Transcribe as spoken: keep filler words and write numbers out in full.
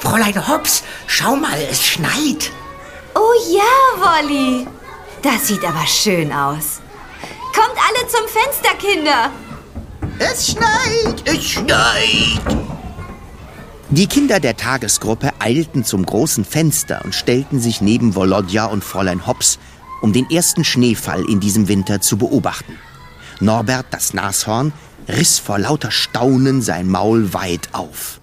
Fräulein Hops, schau mal, es schneit. Oh ja, Wolli. Das sieht aber schön aus. Kommt alle zum Fenster, Kinder. Es schneit, es schneit. Die Kinder der Tagesgruppe eilten zum großen Fenster und stellten sich neben Volodja und Fräulein Hops, um den ersten Schneefall in diesem Winter zu beobachten. Norbert, das Nashorn, riss vor lauter Staunen sein Maul weit auf.